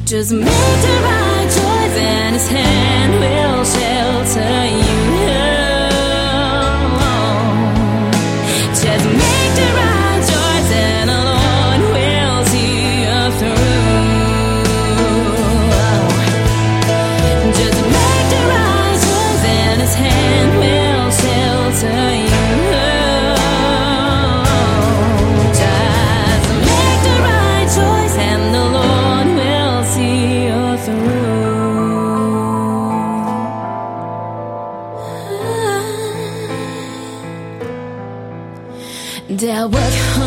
Just make the right choice and His hand will shelter you. Just make the right choice and the Lord will see you through. Just make the right choice and His hand will shelter you. Just make the right choice and the Lord will see you through. They'll work